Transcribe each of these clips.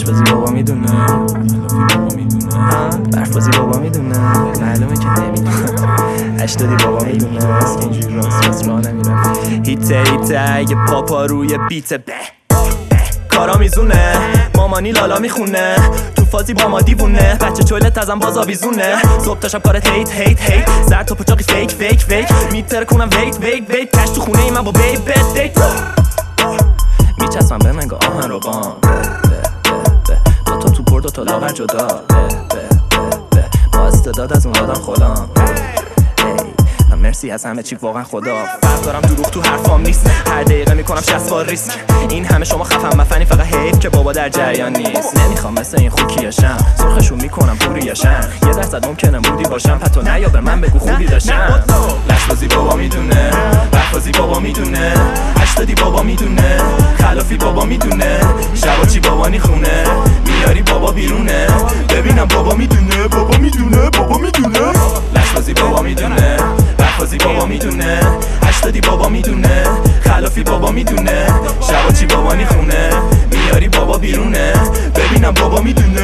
لشبازی بابا میدونه، برفازی بابا میدونه، معلومه که نمیدونه، اشتادی بابا میدونه، از که اینجوری راست راه نمیرم. هیته یه پاپا روی بیته به کارا میزونه، مامانی لالا میخونه، تو فازی با ما دیوونه، بچه چولت ازم باز آویزونه، صبح تا شب کارت هیت زر تا پچاقی فیک میتره کنم ویت کش تو خونه ای من با بیت دیت میچسبم به منگاه آهن رو بام دوتا تو پر دوتا لاغر جدا با استعداد از اون آدم خودم. مرسی از همه چی واقعا خدا، فرق دارم دروغ تو حرفام نیست، هر دقیقه میکنم 60 بار ریسک، این همه شما خفن مفنی فقط حیف که بابا در جریان نیست، نمیخوام مثل این خوکیاشم سرخشون میکنم پوریاشم، 1% ممکنه مودی باشم پتو نیا به من بگو خوبی داشتم. لشبازی بابا میدونه، برفازی بابا میدونه، اشتادی بابا میدونه، خلافی بابا میدونه، شبا چی بابا نیخونه، میاری بابا بیرونه، ببینم بابا میدونه لشبازی بابا میدونه، برفازی بابا میدونه، اشتادی بابا میدونه، خلافی بابا میدونه، شبا چی بابا نیخونه، میاری بابا بیرونه، ببینم بابا میدونه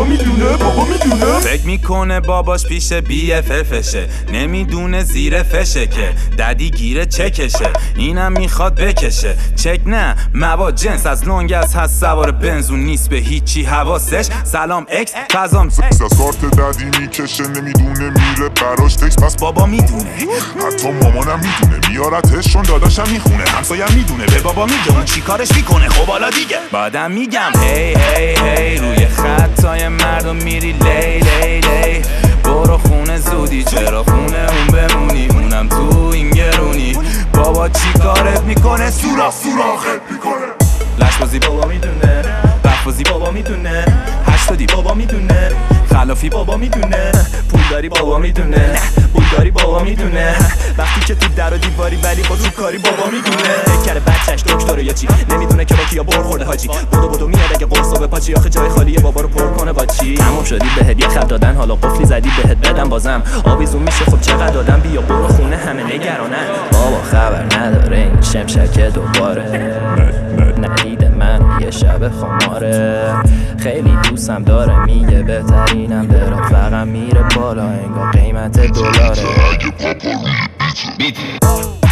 فکر میکنه باباش پیش BFFشه، نمیدونه زیر فشه که ددی گیره چکشه، اینم میخواد بکشه چک نه مواد جنس، از لونگس هست سوار بنزون نیست به هیچی حواسش، سلام اکس فضام از کارت ددی میکشه، نمیدونه میره براش تکس، پس بابا میدونه، حتی مامانم میدونه، میارتش چون داداشم میخونه، همسایم میدونه به بابا میگه اون چی کارش میکنه، خب حالا دیگه بعدم میگم هی روی خطای مردم میری لی برو خونه زودی، چرا خونه اون بمونی، اونم تو این گرونی، بابا چی کارت میکنه، سوراخت میکنه. لشبازی بابا میدونه، برفازی بابا میدونه، اشتادی بابا میدونه، خلافی بابا میدونه، پولداری بابا میدونه، پولداری بابا میدونه، وقتی که تو در و دیواری ولی با تو کاری بابا میدونه، کرده بچهش دکتره یا چی نمیدونه که با کیا برخورده حاجی، بدو میاد اگه قرصو بپاچی، آخه جای خالیه بابا رو پر کنه با چی، تموم شدی بهت یه خط دادن، حالا قفلی زدی بهت بدم بازم آویزون میشه، خب چقدر دادم بیا برو خونه همه نگرانن، بابا خبر نداره این شمشک دوباره ندیده من یه شب خماره، خیلی دوستم داره میگه بهترینم برات فقط میره بالا انگار قیمت دلاره.